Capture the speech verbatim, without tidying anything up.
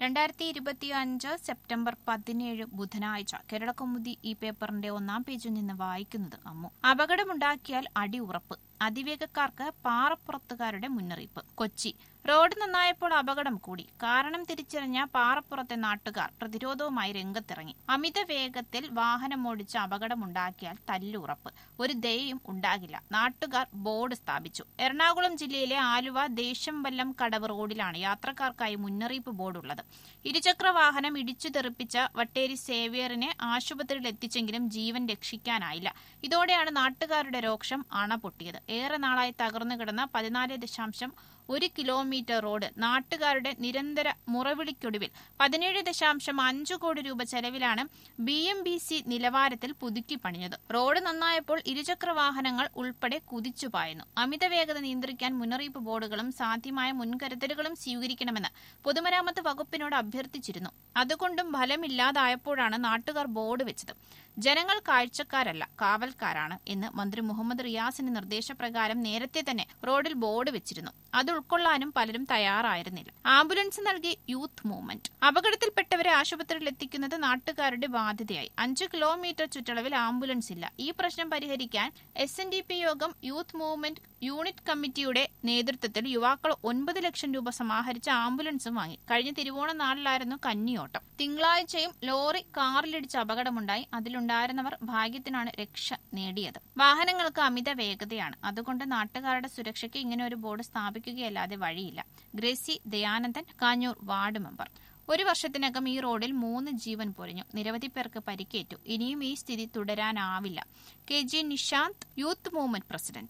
രണ്ടായിരത്തി ഇരുപത്തി അഞ്ച് സെപ്റ്റംബർ പതിനേഴ് ബുധനാഴ്ച കേരളകൗമുദി ഈ പേപ്പറിന്റെ ഒന്നാം പേജിൽ നിന്ന് വായിക്കുന്നത് അമ്മു. അപകടമുണ്ടാക്കിയാൽ അടി ഉറപ്പ്. അതിവേഗക്കാർക്ക് പാറപ്പുറത്തുകാരുടെ മുന്നറിയിപ്പ്. കൊച്ചി റോഡ് നന്നായപ്പോൾ അപകടം കൂടി. കാരണം തിരിച്ചറിഞ്ഞ പാറപ്പുറത്തെ നാട്ടുകാർ പ്രതിരോധവുമായി രംഗത്തിറങ്ങി. അമിത വേഗത്തിൽ വാഹനമോടിച്ച് അപകടമുണ്ടാക്കിയാൽ തല്ലുറപ്പ്. ഒരു ദയയും ഉണ്ടാകില്ല. നാട്ടുകാർ ബോർഡ് സ്ഥാപിച്ചു. എറണാകുളം ജില്ലയിലെ ആലുവ ദേശംവല്ലം കടവ് റോഡിലാണ് യാത്രക്കാർക്കായി മുന്നറിയിപ്പ് ബോർഡുള്ളത്. ഇരുചക്ര വാഹനം ഇടിച്ചു തെറിപ്പിച്ച വട്ടേരി സേവ്യറിനെ ആശുപത്രിയിൽ എത്തിച്ചെങ്കിലും ജീവൻ രക്ഷിക്കാനായില്ല. ഇതോടെയാണ് നാട്ടുകാരുടെ രോക്ഷം അണപൊട്ടിയത്. ഏറെ നാളായി തകർന്നു കിടന്ന പതിനാല് ദശാംശം ഒരു കിലോമീറ്റർ റോഡ് നാട്ടുകാരുടെ നിരന്തര മുറവിളിക്കൊടുവിൽ പതിനേഴ് ദശാംശം അഞ്ച് കോടി രൂപ ചെലവിലാണ് ബി എം ബി സി നിലവാരത്തിൽ പുതുക്കി പണിഞ്ഞത്. റോഡ് നന്നായപ്പോൾ ഇരുചക്ര വാഹനങ്ങൾ ഉൾപ്പെടെ കുതിച്ചുപായുന്നു. അമിത വേഗത നിയന്ത്രിക്കാൻ മുന്നറിയിപ്പ് ബോർഡുകളും സാധ്യമായ മുൻകരുതലുകളും സ്വീകരിക്കണമെന്ന് പൊതുമരാമത്ത് വകുപ്പിനോട് അഭ്യർത്ഥിച്ചിരുന്നു. അതുകൊണ്ടും ഫലമില്ലാതായപ്പോഴാണ് നാട്ടുകാർ ബോർഡ് വെച്ചത്. ജനങ്ങൾ കാഴ്ചക്കാരല്ല, കാവൽക്കാരാണ് എന്ന് മന്ത്രി മുഹമ്മദ് റിയാസിന്റെ നിർദ്ദേശപ്രകാരം നേരത്തെ തന്നെ റോഡിൽ ബോർഡ് വെച്ചിരുന്നു. അത് ഉൾക്കൊള്ളാനും പലരും തയ്യാറായിരുന്നില്ല. ആംബുലൻസ് നൽകി യൂത്ത് മൂവ്മെന്റ്. അപകടത്തിൽപ്പെട്ടവരെ ആശുപത്രിയിൽ എത്തിക്കുന്നത് നാട്ടുകാരുടെ ബാധ്യതയായി. അഞ്ച് കിലോമീറ്റർ ചുറ്റളവിൽ ആംബുലൻസ് ഇല്ല. ഈ പ്രശ്നം പരിഹരിക്കാൻ S N D P Yogam youth movement unit കമ്മിറ്റിയുടെ നേതൃത്വത്തിൽ യുവാക്കൾ ഒൻപത് ലക്ഷം രൂപ സമാഹരിച്ച് ആംബുലൻസും വാങ്ങി. കഴിഞ്ഞ തിരുവോണ നാളിലായിരുന്നു കന്നിയോട്ടം. തിങ്കളാഴ്ചയും ലോറി കാറിലിടിച്ച് അപകടമുണ്ടായി. അതിലുണ്ടായിരുന്നവർ ഭാഗ്യത്തിനാണ് രക്ഷ നേടിയത്. വാഹനങ്ങൾക്ക് അമിത വേഗതയാണ്. അതുകൊണ്ട് നാട്ടുകാരുടെ സുരക്ഷയ്ക്ക് ഇങ്ങനെ ഒരു ബോർഡ് സ്ഥാപിക്കുകയല്ലാതെ വഴിയില്ല. Gracy Dayanandan, Kanjoor ward member. ഒരു വർഷത്തിനകം ഈ റോഡിൽ മൂന്ന് ജീവൻ പൊലിഞ്ഞു. നിരവധി പേർക്ക് പരിക്കേറ്റു. ഇനിയും ഈ സ്ഥിതി തുടരാനാവില്ല. K G Nishanth, youth movement president.